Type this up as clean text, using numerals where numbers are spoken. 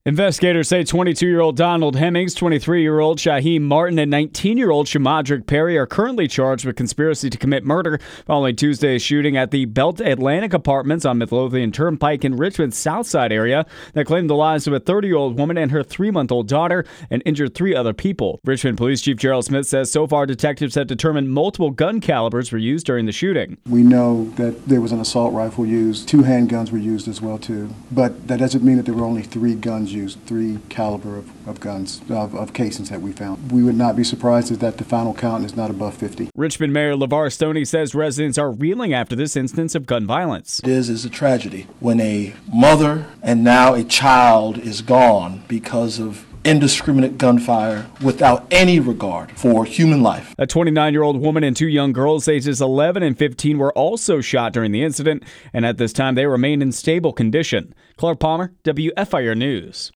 Investigators say 22-year-old Donald Hemmings, 23-year-old Shaheem Martin, and 19-year-old Shamadrick Perry are currently charged with conspiracy to commit murder following Tuesday's shooting at the Belt Atlantic Apartments on Midlothian Turnpike in Richmond's Southside area that claimed the lives of a 30-year-old woman and her 3-month-old daughter and injured 3 other people. Richmond Police Chief Gerald Smith says so far detectives have determined multiple gun calibers were used during the shooting. We know that there was an assault rifle used. 2 handguns were used as well, too. But that doesn't mean that there were only 3 guns used, 3 caliber of guns, of casings that we found. We would not be surprised that the final count is not above 50. Richmond Mayor LeVar Stoney says residents are reeling after this instance of gun violence. It is a tragedy when a mother and now a child is gone because of indiscriminate gunfire without any regard for human life. A 29-year-old woman and 2 young girls ages 11 and 15 were also shot during the incident, and at this time they remain in stable condition. Clark Palmer, WFIR News.